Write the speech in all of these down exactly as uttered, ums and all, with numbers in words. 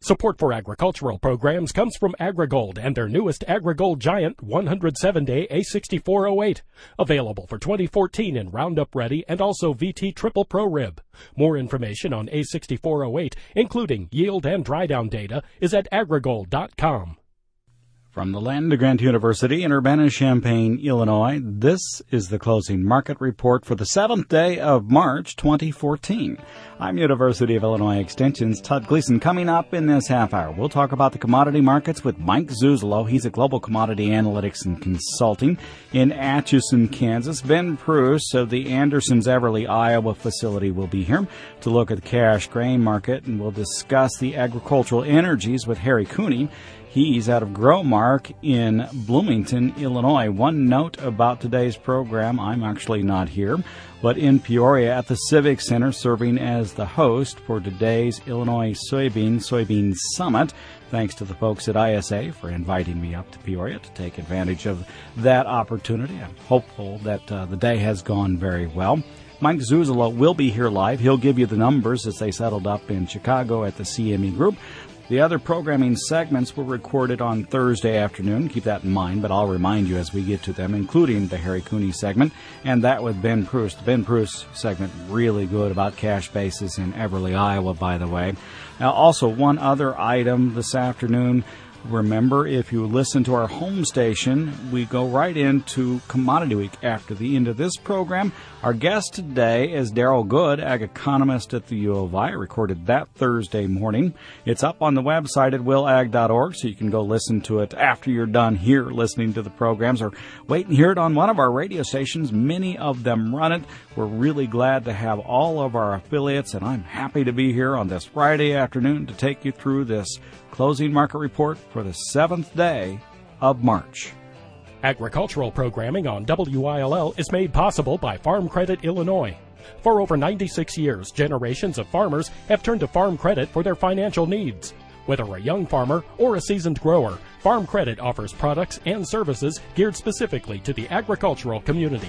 Support for agricultural programs comes from AgriGold and their newest AgriGold Giant one hundred seven day A sixty-four oh eight. Available for twenty fourteen in Roundup Ready and also V T Triple Pro Rib. More information on A sixty-four oh eight, including yield and dry down data, is at agrigold dot com. From the Land Grant University in Urbana-Champaign, Illinois, this is the closing market report for the seventh day of March twenty fourteen. I'm University of Illinois Extension's Todd Gleason. Coming up in this half hour, we'll talk about the commodity markets with Mike Zuzolo. He's a global commodity analytics and consulting in Atchison, Kansas. Ben Pruess of the Andersons Everly, Iowa facility will be here to look at the cash grain market, and we'll discuss the agricultural energies with Harry Cooney. He's out of Growmark in Bloomington, Illinois. One note about today's program, I'm actually not here, but in Peoria at the Civic Center, serving as the host for today's Illinois Soybean Soybean Summit. Thanks to the folks at I S A for inviting me up to Peoria to take advantage of that opportunity. I'm hopeful that uh, the day has gone very well. Mike Zuzolo will be here live. He'll give you the numbers as they settled up in Chicago at the C M E Group. The other programming segments were recorded on Thursday afternoon. Keep that in mind, but I'll remind you as we get to them, including the Harry Cooney segment, and that with Ben Pruess. The Ben Pruess segment, really good about cash basis in Everly, Iowa, by the way. Now, also, one other item this afternoon. Remember, if you listen to our home station, we go right into Commodity Week after the end of this program. Our guest today is Daryl Good, ag economist at the U of I. I recorded that Thursday morning. It's up on the website at will ag dot org, so you can go listen to it after you're done here listening to the programs, or wait and hear it on one of our radio stations. Many of them run it. We're really glad to have all of our affiliates, and I'm happy to be here on this Friday afternoon to take you through this closing market report for the seventh day of March. Agricultural programming on W I L L is made possible by Farm Credit Illinois. For over ninety-six years, generations of farmers have turned to Farm Credit for their financial needs. Whether a young farmer or a seasoned grower, Farm Credit offers products and services geared specifically to the agricultural community.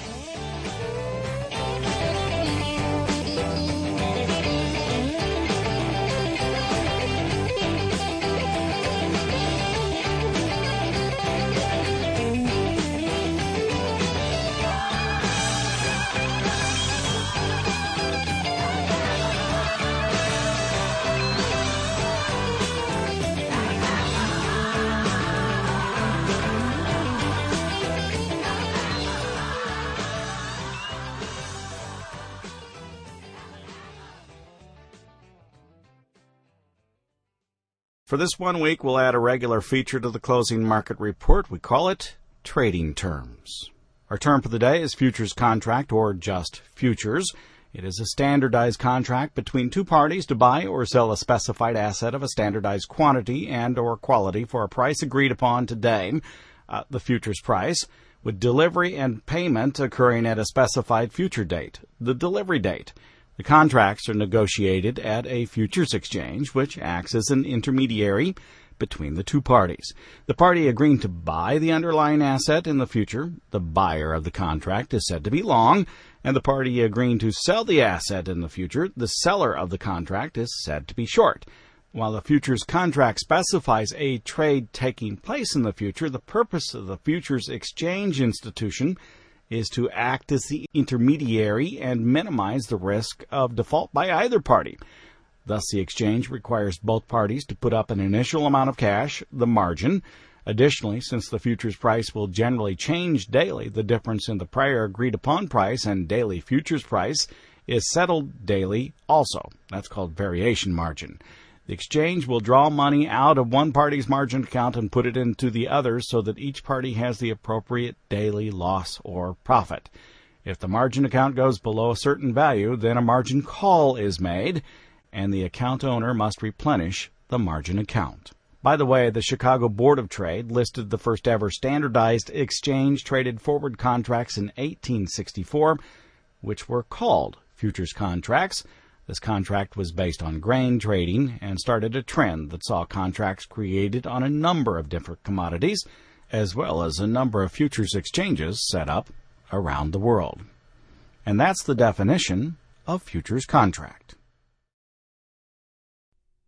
For this one week, we'll add a regular feature to the closing market report. We call it Trading Terms. Our term for the day is futures contract, or just futures. It is a standardized contract between two parties to buy or sell a specified asset of a standardized quantity and or quality for a price agreed upon today, uh, the futures price, with delivery and payment occurring at a specified future date, the delivery date. The contracts are negotiated at a futures exchange, which acts as an intermediary between the two parties. The party agreeing to buy the underlying asset in the future, the buyer of the contract, is said to be long, and the party agreeing to sell the asset in the future, the seller of the contract, is said to be short. While the futures contract specifies a trade taking place in the future, the purpose of the futures exchange institution is to act as the intermediary and minimize the risk of default by either party. Thus, the exchange requires both parties to put up an initial amount of cash, the margin. Additionally, since the futures price will generally change daily, the difference in the prior agreed-upon price and daily futures price is settled daily also. That's called variation margin. The exchange will draw money out of one party's margin account and put it into the other so that each party has the appropriate daily loss or profit. If the margin account goes below a certain value, then a margin call is made, and the account owner must replenish the margin account. By the way, the Chicago Board of Trade listed the first ever standardized exchange-traded forward contracts in eighteen sixty-four, which were called futures contracts. This contract was based on grain trading and started a trend that saw contracts created on a number of different commodities, as well as a number of futures exchanges set up around the world. And that's the definition of futures contract.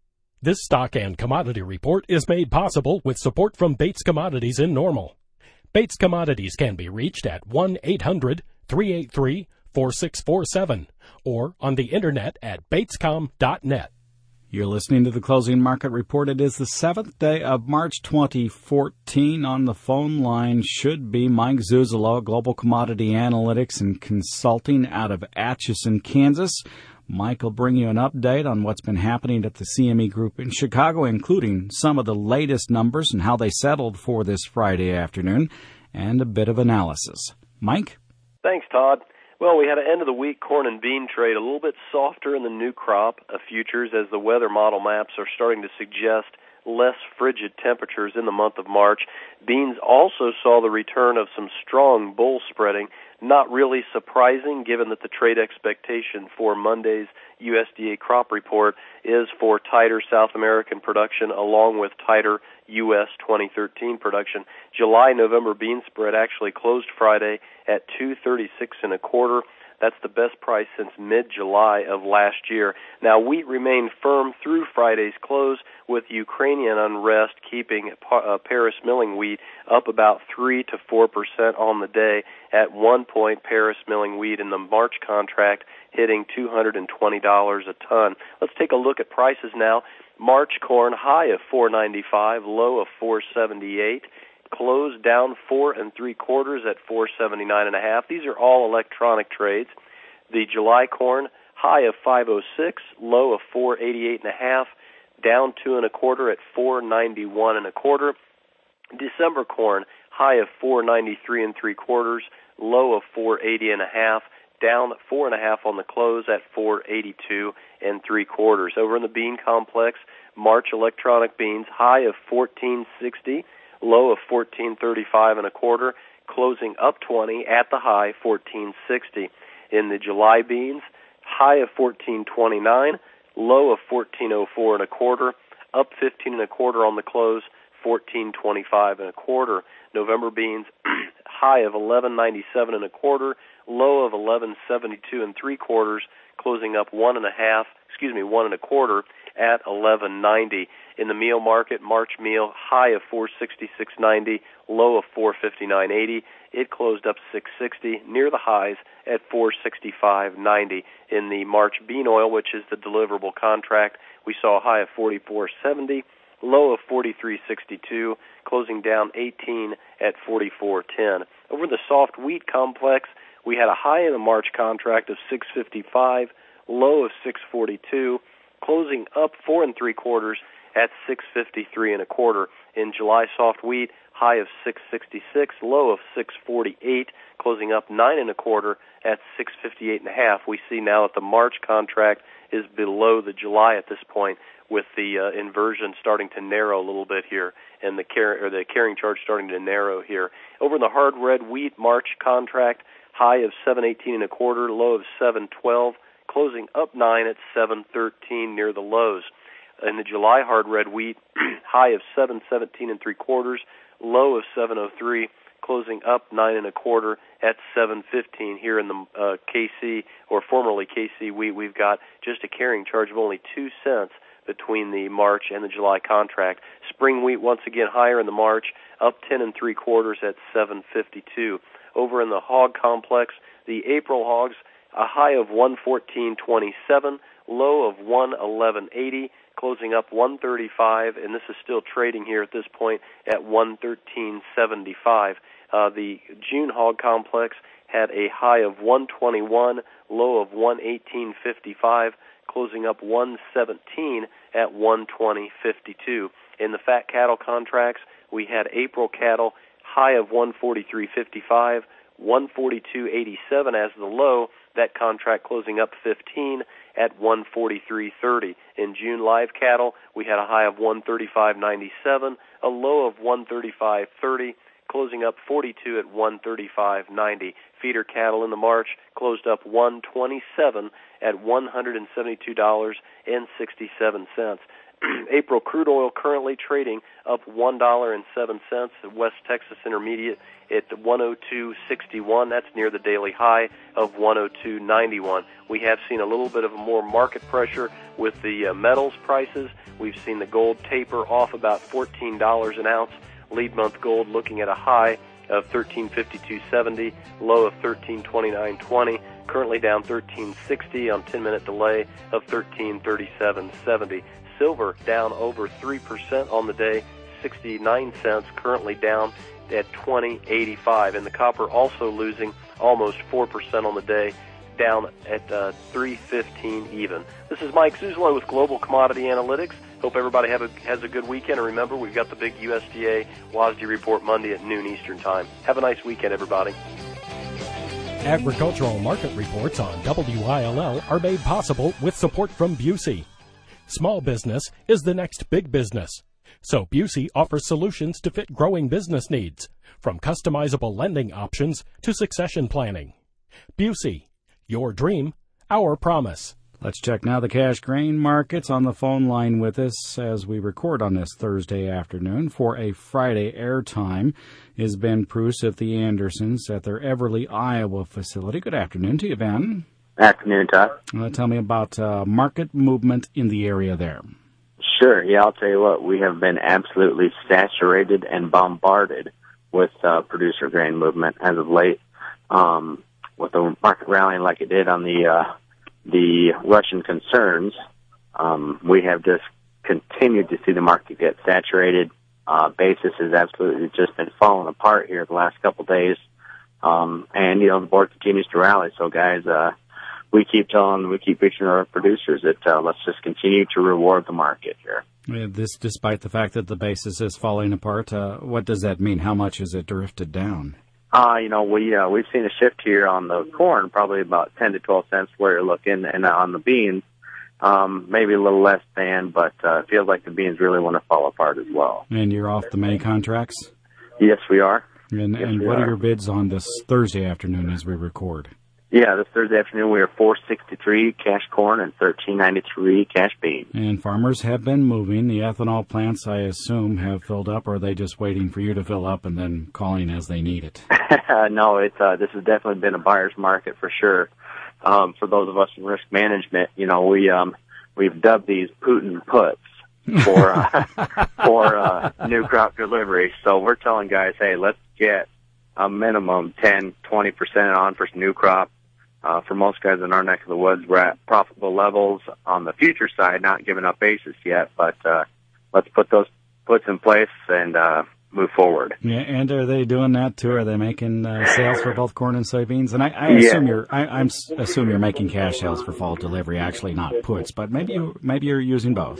This stock and commodity report is made possible with support from Bates Commodities in Normal. Bates Commodities can be reached at one eight hundred, three eight three, four six four seven or on the internet at batescom dot net. You're listening to the Closing Market Report. It is the seventh day of March twenty fourteen. On the phone line should be Mike Zuzolo, Global Commodity Analytics and Consulting out of Atchison, Kansas. Mike will bring you an update on what's been happening at the C M E Group in Chicago, including some of the latest numbers and how they settled for this Friday afternoon, and a bit of analysis. Mike? Thanks, Todd. Well, we had an end-of-the-week corn and bean trade, a little bit softer in the new crop of futures as the weather model maps are starting to suggest less frigid temperatures in the month of March. Beans also saw the return of some strong bull spreading, not really surprising given that the trade expectation for Monday's U S D A crop report is for tighter South American production along with tighter U S twenty thirteen production. July-November bean spread actually closed Friday at two thirty-six and a quarter. That's the best price since mid-July of last year. Now, wheat remained firm through Friday's close, with Ukrainian unrest keeping uh, Paris milling wheat up about three to four percent on the day. At one point, Paris milling wheat in the March contract hitting two hundred twenty dollars a ton. Let's take a look at prices now. March corn, high of four ninety-five, low of four seventy-eight. Closed down four and three quarters at four seventy-nine and a half. These are all electronic trades. The July corn, high of five oh six, low of four eighty-eight and a half, down two and a quarter at four ninety-one and a quarter. December corn, high of four ninety-three and three quarters, low of four eighty and a half, down four and a half on the close at four eighty-two and three quarters. Over in the bean complex, March electronic beans, high of fourteen sixty. Low of fourteen thirty-five and a quarter, closing up twenty at the high fourteen sixty. In the July beans, high of fourteen twenty-nine, low of fourteen oh four and a quarter, up fifteen and a quarter on the close, fourteen twenty-five and a quarter. November beans, high of eleven ninety-seven and a quarter, low of eleven seventy-two and three quarters, closing up one and a half, excuse me, one and a quarter at eleven ninety. In the meal market, March meal, high of four sixty-six ninety, low of four fifty-nine eighty. It closed up six sixty, near the highs at four sixty-five ninety. In the March bean oil, which is the deliverable contract, we saw a high of forty-four seventy, low of forty-three sixty-two, closing down eighteen at forty-four ten. Over the soft wheat complex, we had a high in the March contract of six fifty-five, low of six forty-two, closing up four and three quarters at six fifty-three and a quarter. In July soft wheat, high of six sixty-six, low of six forty-eight, closing up nine and a quarter at six fifty-eight and a half. We see now that the March contract is below the July at this point, with the uh, inversion starting to narrow a little bit here, and the car- or the carrying charge starting to narrow here. Over in the hard red wheat March contract, high of seven eighteen and a quarter, low of seven twelve, closing up nine at seven thirteen near the lows. In the July hard red wheat, high of seven seventeen and three quarters, low of seven oh three, closing up nine and a quarter at seven fifteen. Here in the uh, K C, or formerly K C wheat, we've got just a carrying charge of only two cents between the March and the July contract. Spring wheat once again higher in the March, up ten and three quarters at seven fifty-two. Over in the hog complex, the April hogs, a high of one fourteen twenty-seven, low of one eleven eighty, closing up one thirty-five, and this is still trading here at this point at one thirteen seventy-five. Uh, the June hog complex had a high of one twenty-one, low of one eighteen fifty-five, closing up one seventeen at one twenty fifty-two. In the fat cattle contracts, we had April cattle high of one forty-three fifty-five, one forty-two eighty-seven as the low. That contract closing up fifteen at one forty-three thirty. In June live cattle, we had a high of one thirty-five ninety-seven, a low of one thirty-five thirty, closing up forty-two at one thirty-five ninety. Feeder cattle in the March closed up one twenty-seven at one hundred seventy-two dollars and sixty-seven cents. April crude oil currently trading up one dollar and seven cents. West Texas Intermediate at one oh two sixty-one. That's near the daily high of one oh two ninety-one. We have seen a little bit of more market pressure with the uh, metals prices. We've seen the gold taper off about fourteen dollars an ounce. Lead month gold looking at a high of thirteen fifty-two seventy, low of thirteen twenty-nine twenty. Currently down thirteen sixty on ten-minute delay of thirteen thirty-seven seventy. Silver down over three percent on the day, sixty-nine cents, currently down at twenty eighty-five. And the copper also losing almost four percent on the day, down at uh, three fifteen even. This is Mike Zuzlo with Global Commodity Analytics. Hope everybody have a, has a good weekend. And remember, we've got the big U S D A W A S D report Monday at noon Eastern Time. Have a nice weekend, everybody. Agricultural market reports on W I L L are made possible with support from Busey. Small business is the next big business. So Busey offers solutions to fit growing business needs, from customizable lending options to succession planning. Busey, your dream, our promise. Let's check now the cash grain markets. On the phone line with us as we record on this Thursday afternoon for a Friday airtime is Ben Pruess of the Andersons at their Everly, Iowa facility. Good afternoon to you, Ben. Afternoon, Todd. Uh, tell me about uh, market movement in the area there. Sure. Yeah, I'll tell you what. We have been absolutely saturated and bombarded with uh, producer grain movement as of late. Um, with the market rallying like it did on the uh, the Russian concerns, um, we have just continued to see the market get saturated. Uh, basis has absolutely just been falling apart here the last couple of days. Um, and, you know, the board continues to rally. So, guys, uh, we keep telling, we keep preaching to our producers that uh, let's just continue to reward the market here. Yeah, this, despite the fact that the basis is falling apart, uh, what does that mean? How much has it drifted down? Uh, you know, we, uh, we've seen a shift here on the corn, probably about ten to twelve cents where you're looking, and on the beans, um, maybe a little less than, but, uh, it feels like the beans really want to fall apart as well. And you're off the May contracts? Yes, we are. And, yes, and we what are. are your bids on this Thursday afternoon as we record? Yeah, this Thursday afternoon we are four sixty-three cash corn and thirteen ninety-three cash beans. And farmers have been moving. The ethanol plants, I assume, have filled up, or are they just waiting for you to fill up and then calling as they need it? No, it's uh, this has definitely been a buyer's market for sure. Um, for those of us in risk management, you know, we um, we've dubbed these Putin puts for uh, for uh, new crop delivery. So we're telling guys, hey, let's get a minimum ten, twenty percent on for new crop. Uh, for most guys in our neck of the woods, we're at profitable levels on the future side, not giving up basis yet, but uh, let's put those puts in place and uh, move forward. Yeah, and are they doing that too? Are they making uh, sales for both corn and soybeans? And I, I assume yeah. you're, I, I'm assume you're making cash sales for fall delivery, actually not puts, but maybe you, maybe you're using both.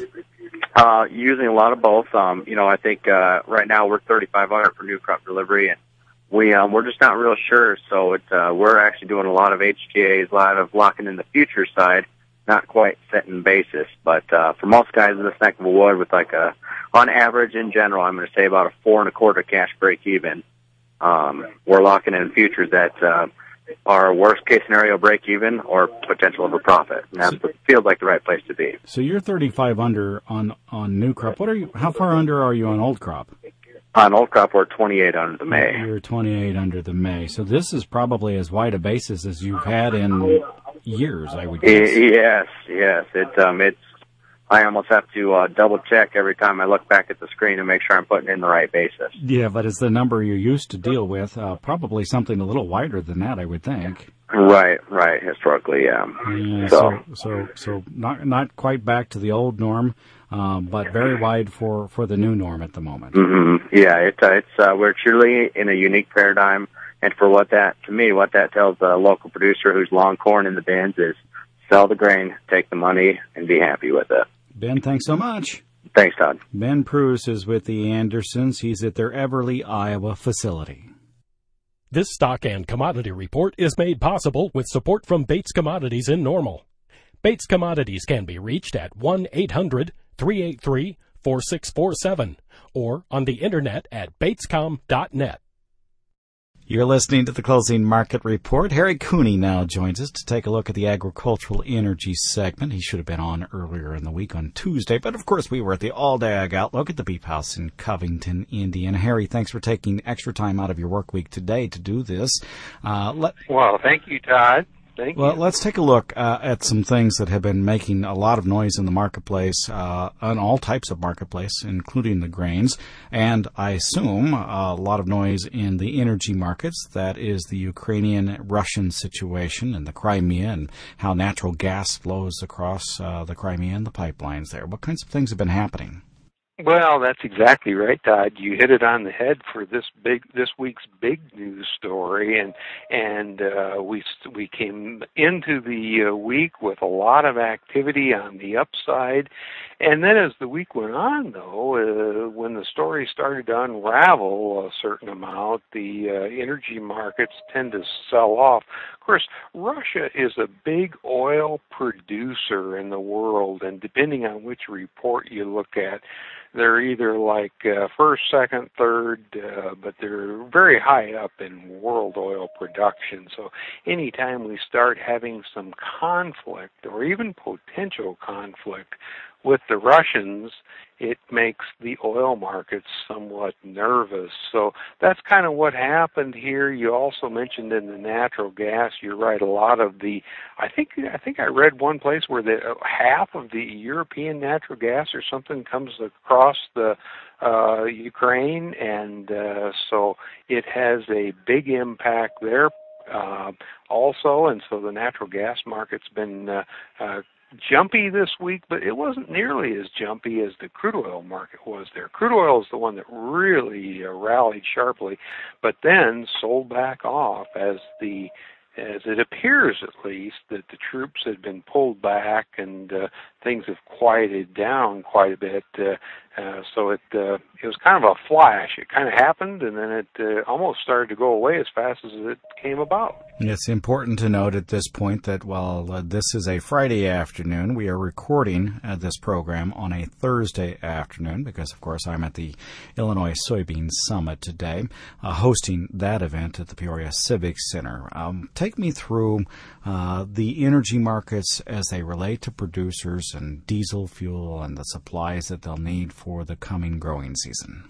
Uh, using a lot of both. Um, you know, I think uh, right now we're thirty-five hundred for new crop delivery, and We, um, we're just not real sure, so it, uh, we're actually doing a lot of H T As, a lot of locking in the future side, not quite setting basis. But, uh, for most guys in this neck of the wood with like a, on average in general, I'm going to say about a four and a quarter cash break even. Um, we're locking in futures that, uh, are worst case scenario break even or potential of a profit. And that feels like the right place to be. So you're thirty-five under on, on new crop. What are you, how far under are you on old crop? On old crop, we're twenty-eight under the May. You're twenty-eight under the May. So this is probably as wide a basis as you've had in years, I would guess. Yes, yes. It, um, it's, I almost have to uh, double check every time I look back at the screen to make sure I'm putting in the right basis. Yeah, but it's the number you're used to deal with. Uh, probably something a little wider than that, I would think. Right, right. Historically, yeah. yeah so, so, so, so not not quite back to the old norm. Um, but very wide for, for the new norm at the moment. Mm-hmm. Yeah, it, uh, it's uh, we're truly in a unique paradigm, and for what that to me, what that tells the local producer who's long corn in the bins is sell the grain, take the money, and be happy with it. Ben, thanks so much. Thanks, Todd. Ben Pruess is with the Andersons. He's at their Everly, Iowa facility. This stock and commodity report is made possible with support from Bates Commodities in Normal. Bates Commodities can be reached at one eight hundred three eight three four six four seven or on the internet at batescom dot net. You're listening to the Closing Market Report. Harry Cooney now joins us to take a look at the agricultural energy segment. He should have been on earlier in the week on Tuesday, but of course we were at the All-Day Ag Outlook at the Beef House in Covington, Indiana. Harry, thanks for taking extra time out of your work week today to do this. Uh, let, well, thank you, Todd. Thank well, you. let's take a look uh, at some things that have been making a lot of noise in the marketplace, uh, on all types of marketplace, including the grains, and I assume uh, a lot of noise in the energy markets. That is the Ukrainian-Russian situation and the Crimea and how natural gas flows across uh, the Crimea and the pipelines there. What kinds of things have been happening? Well, that's exactly right, Todd. You hit it on the head for this big, this week's big news story, and and uh, we we came into the uh, week with a lot of activity on the upside, and then as the week went on, though, uh, when the story started to unravel a certain amount, the uh, energy markets tend to sell off. Of course, Russia is a big oil producer in the world, and depending on which report you look at, they're either like uh, first, second, third, uh, but they're very high up in world oil production. So anytime we start having some conflict or even potential conflict with the Russians, it makes the oil markets somewhat nervous. So that's kind of what happened here. You also mentioned in the natural gas, you're right, a lot of the, I think I think I read one place where the uh, half of the European natural gas or something comes across the uh, Ukraine, and uh, so it has a big impact there uh, also, and so the natural gas market's been uh, uh, jumpy this week, but it wasn't nearly as jumpy as the crude oil market was there. Crude oil is the one that really uh, rallied sharply, but then sold back off as the as it appears at least that the troops had been pulled back and uh, things have quieted down quite a bit. Uh, uh, so it uh, it was kind of a flash. It kind of happened, and then it uh, almost started to go away as fast as it came about. It's important to note at this point that while uh, this is a Friday afternoon, we are recording uh, this program on a Thursday afternoon because, of course, I'm at the Illinois Soybean Summit today, uh, hosting that event at the Peoria Civic Center. Um, take me through uh, the energy markets as they relate to producers and diesel fuel and the supplies that they'll need for the coming growing season.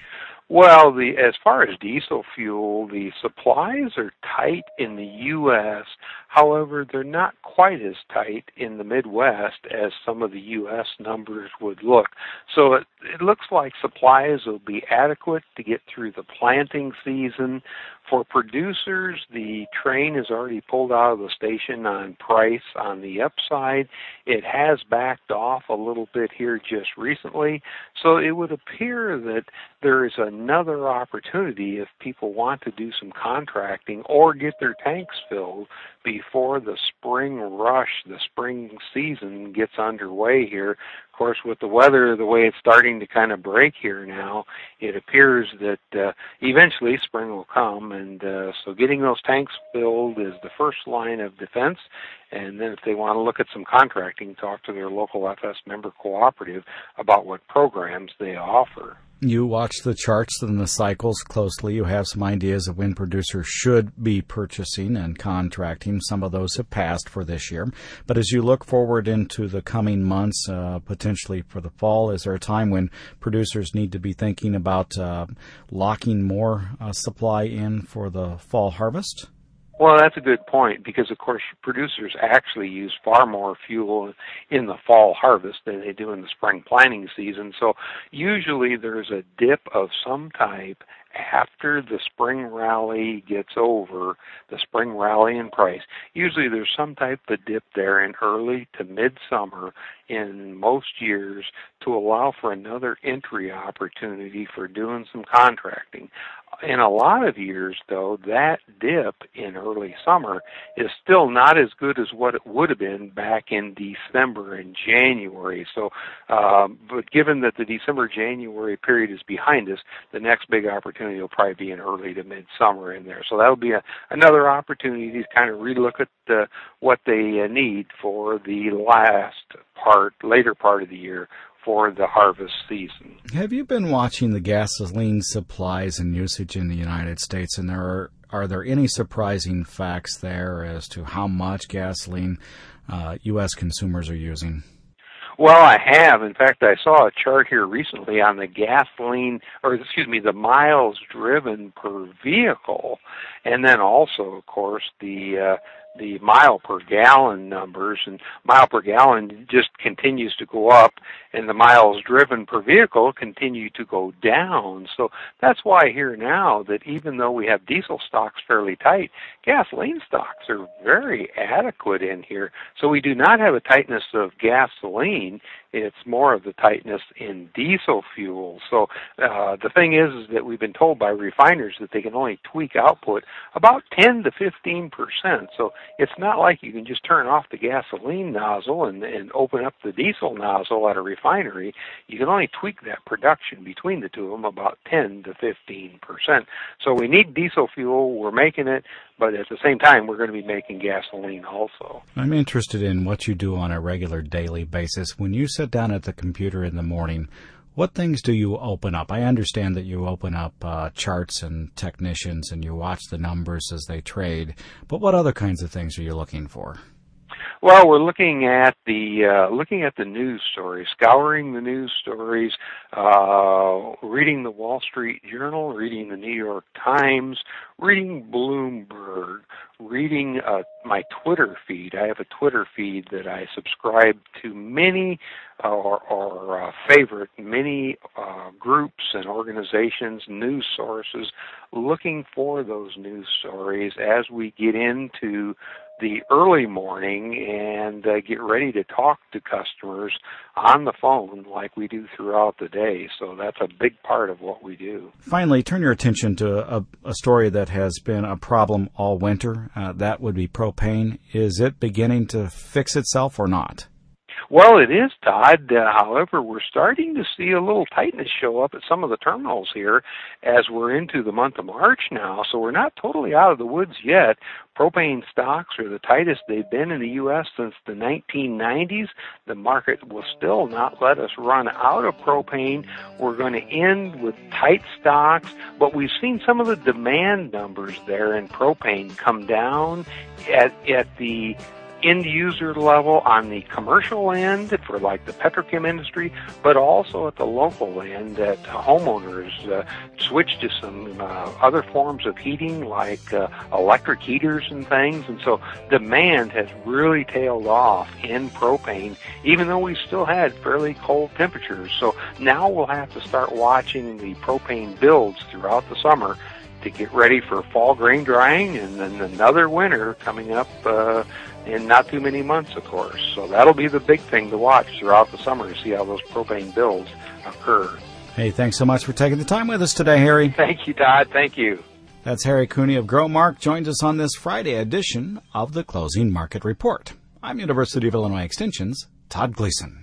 Well, the as far as diesel fuel, the supplies are tight in the U S. However, they're not quite as tight in the Midwest as some of the U S numbers would look. So it, it looks like supplies will be adequate to get through the planting season. For producers, the train is already pulled out of the station on price on the upside. It has backed off a little bit here just recently. So it would appear that there is another opportunity if people want to do some contracting or get their tanks filled before the spring rush, the spring season gets underway here. Of course, with the weather the way it's starting to kind of break here now, it appears that uh, eventually spring will come, and uh, so getting those tanks filled is the first line of defense. And then if they want to look at some contracting, talk to their local F S member cooperative about what programs they offer. You watch the charts and the cycles closely. You have some ideas of when producers should be purchasing and contracting. Some of those have passed for this year. But as you look forward into the coming months, uh, potentially for the fall, is there a time when producers need to be thinking about uh, locking more uh, supply in for the fall harvest? Well, that's a good point because, of course, producers actually use far more fuel in the fall harvest than they do in the spring planting season. So usually there's a dip of some type after the spring rally gets over, the spring rally in price. Usually there's some type of dip there in early to midsummer in most years to allow for another entry opportunity for doing some contracting. In a lot of years, though, that dip in early summer is still not as good as what it would have been back in December and January. So, um, but given that the December-January period is behind us, the next big opportunity will probably be in early to midsummer in there. So that'll be a, another opportunity to kind of relook at uh, what they uh, need for the last part, later part of the year, for the harvest season. Have you been watching the gasoline supplies and usage in the United States? And there are Are there any surprising facts there as to how much gasoline uh, U S consumers are using? Well, I have. In fact, I saw a chart here recently on the gasoline, or excuse me, the miles driven per vehicle, and then also, of course, the uh, the mile per gallon numbers, and mile per gallon just continues to go up, and the miles driven per vehicle continue to go down. So that's why here now that even though we have diesel stocks fairly tight, gasoline stocks are very adequate in here. So we do not have a tightness of gasoline. It's more of the tightness in diesel fuel. So uh, the thing is, is that we've been told by refiners that they can only tweak output about ten to fifteen percent. So it's not like you can just turn off the gasoline nozzle and, and open up the diesel nozzle at a refinery. You can only tweak that production between the two of them about ten to fifteen percent. So we need diesel fuel. We're making it, but at the same time, we're going to be making gasoline also. I'm interested in what you do on a regular daily basis. When you sit down at the computer in the morning, what things do you open up? I understand that you open up uh, charts and technicians and you watch the numbers as they trade, but what other kinds of things are you looking for? Well, we're looking at the uh, looking at the news stories, scouring the news stories, uh, reading the Wall Street Journal, reading the New York Times, reading Bloomberg, reading uh, my Twitter feed. I have a Twitter feed that I subscribe to many uh, or, or uh, favorite many uh, groups and organizations, news sources, looking for those news stories as we get into the early morning and uh, get ready to talk to customers on the phone like we do throughout the day. So that's a big part of what we do. Finally, turn your attention to a, a story that has been a problem all winter. Uh, that would be propane. Is it beginning to fix itself or not? Well, it is, Todd. Uh, however, we're starting to see a little tightness show up at some of the terminals here as we're into the month of March now, so we're not totally out of the woods yet. Propane stocks are the tightest they've been in the U S since the nineteen nineties. The market will still not let us run out of propane. We're going to end with tight stocks, but we've seen some of the demand numbers there in propane come down at, at the end user level on the commercial end for like the petrochem industry, but also at the local end that homeowners uh, switch to some uh, other forms of heating like uh, electric heaters and things. And so demand has really tailed off in propane, even though we still had fairly cold temperatures. So now we'll have to start watching the propane builds throughout the summer to get ready for fall grain drying and then another winter coming up uh, in not too many months, of course. So that'll be the big thing to watch throughout the summer to see how those propane builds occur. Hey, thanks so much for taking the time with us today, Harry. Thank you, Todd. Thank you. That's Harry Cooney of Growmark, joins us on this Friday edition of the Closing Market Report. I'm University of Illinois Extension's Todd Gleason.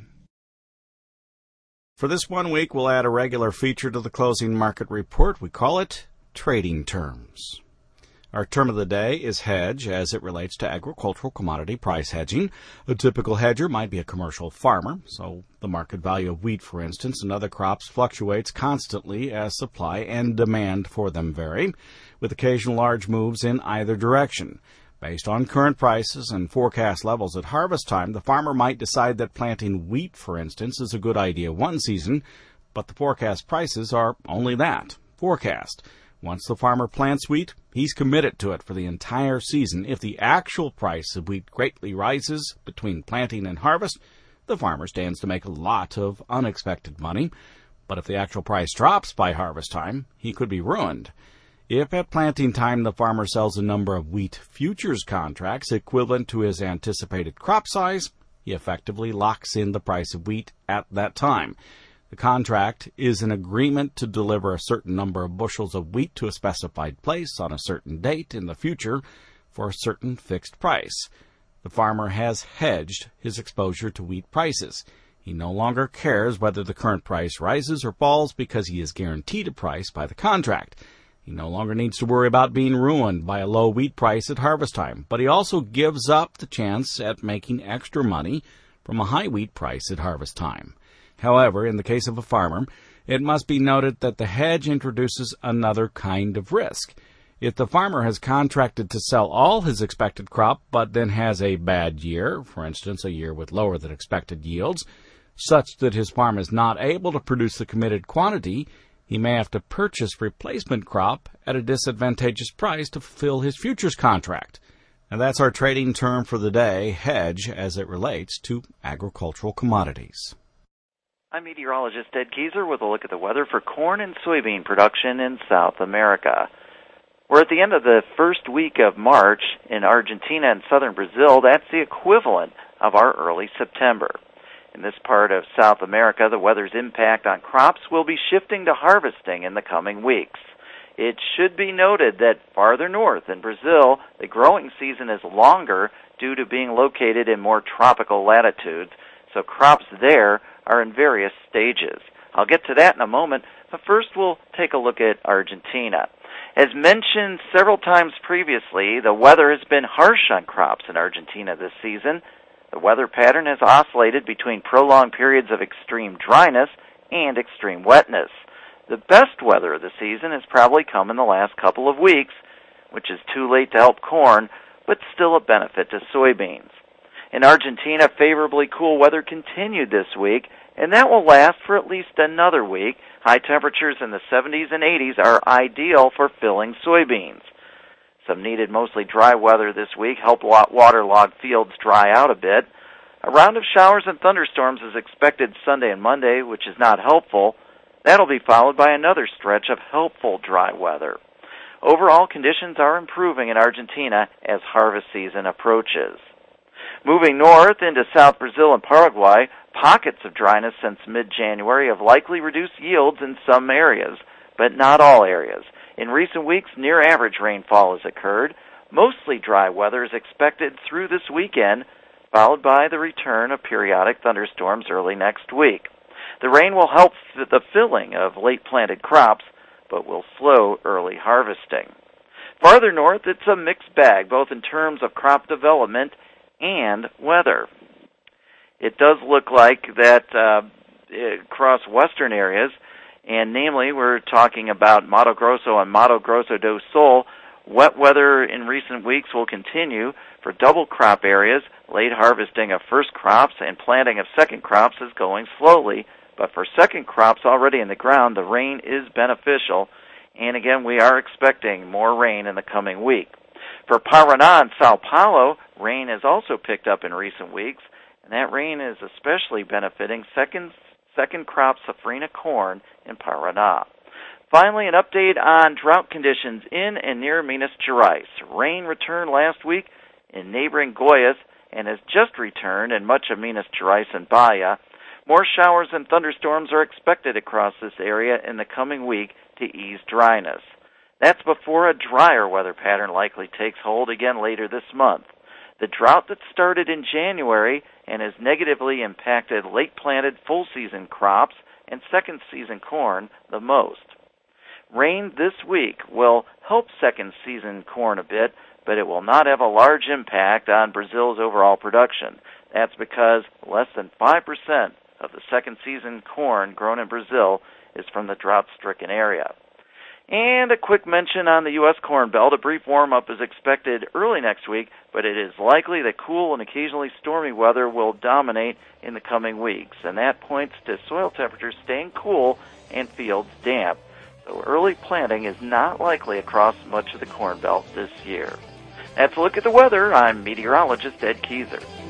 For this one week, we'll add a regular feature to the Closing Market Report. We call it Trading Terms. Our term of the day is hedge as it relates to agricultural commodity price hedging. A typical hedger might be a commercial farmer, so the market value of wheat, for instance, and other crops fluctuates constantly as supply and demand for them vary, with occasional large moves in either direction. Based on current prices and forecast levels at harvest time, the farmer might decide that planting wheat, for instance, is a good idea one season, but the forecast prices are only that, forecast. Once the farmer plants wheat, he's committed to it for the entire season. If the actual price of wheat greatly rises between planting and harvest, the farmer stands to make a lot of unexpected money. But if the actual price drops by harvest time, he could be ruined. If at planting time the farmer sells a number of wheat futures contracts equivalent to his anticipated crop size, he effectively locks in the price of wheat at that time. The contract is an agreement to deliver a certain number of bushels of wheat to a specified place on a certain date in the future for a certain fixed price. The farmer has hedged his exposure to wheat prices. He no longer cares whether the current price rises or falls because he is guaranteed a price by the contract. He no longer needs to worry about being ruined by a low wheat price at harvest time, but he also gives up the chance at making extra money from a high wheat price at harvest time. However, in the case of a farmer, it must be noted that the hedge introduces another kind of risk. If the farmer has contracted to sell all his expected crop but then has a bad year, for instance, a year with lower than expected yields, such that his farm is not able to produce the committed quantity, he may have to purchase replacement crop at a disadvantageous price to fulfill his futures contract. And that's our trading term for the day, hedge, as it relates to agricultural commodities. I'm meteorologist Ed Keyser with a look at the weather for corn and soybean production in South America. We're at the end of the first week of March in Argentina and southern Brazil. That's the equivalent of our early September. In this part of South America, the weather's impact on crops will be shifting to harvesting in the coming weeks. It should be noted that farther north in Brazil, the growing season is longer due to being located in more tropical latitudes, so crops there are in various stages. I'll get to that in a moment, but first we'll take a look at Argentina. As mentioned several times previously, the weather has been harsh on crops in Argentina this season. The weather pattern has oscillated between prolonged periods of extreme dryness and extreme wetness. The best weather of the season has probably come in the last couple of weeks, which is too late to help corn, but still a benefit to soybeans. In Argentina, favorably cool weather continued this week, and that will last for at least another week. High temperatures in the seventies and eighties are ideal for filling soybeans. Some needed mostly dry weather this week helped waterlogged fields dry out a bit. A round of showers and thunderstorms is expected Sunday and Monday, which is not helpful. That'll be followed by another stretch of helpful dry weather. Overall, conditions are improving in Argentina as harvest season approaches. Moving north into South Brazil and Paraguay, pockets of dryness since mid-January have likely reduced yields in some areas, but not all areas. In recent weeks, near-average rainfall has occurred. Mostly dry weather is expected through this weekend, followed by the return of periodic thunderstorms early next week. The rain will help the filling of late-planted crops, but will slow early harvesting. Farther north, it's a mixed bag, both in terms of crop development and weather. It does look like that uh, across western areas, and namely we're talking about Mato Grosso and Mato Grosso do Sul, wet weather in recent weeks will continue. For double crop areas, late harvesting of first crops and planting of second crops is going slowly, but for second crops already in the ground, the rain is beneficial, and again, we are expecting more rain in the coming week. For Paraná and Sao Paulo, rain has also picked up in recent weeks, and that rain is especially benefiting second, second crop safrinha corn in Paraná. Finally, an update on drought conditions in and near Minas Gerais. Rain returned last week in neighboring Goiás and has just returned in much of Minas Gerais and Bahia. More showers and thunderstorms are expected across this area in the coming week to ease dryness. That's before a drier weather pattern likely takes hold again later this month. The drought that started in January and has negatively impacted late-planted full-season crops and second-season corn the most. Rain this week will help second-season corn a bit, but it will not have a large impact on Brazil's overall production. That's because less than five percent of the second-season corn grown in Brazil is from the drought-stricken area. And a quick mention on the U S Corn Belt. A brief warm-up is expected early next week, but it is likely that cool and occasionally stormy weather will dominate in the coming weeks, and that points to soil temperatures staying cool and fields damp. So early planting is not likely across much of the Corn Belt this year. That's a look at the weather. I'm meteorologist Ed Keyser.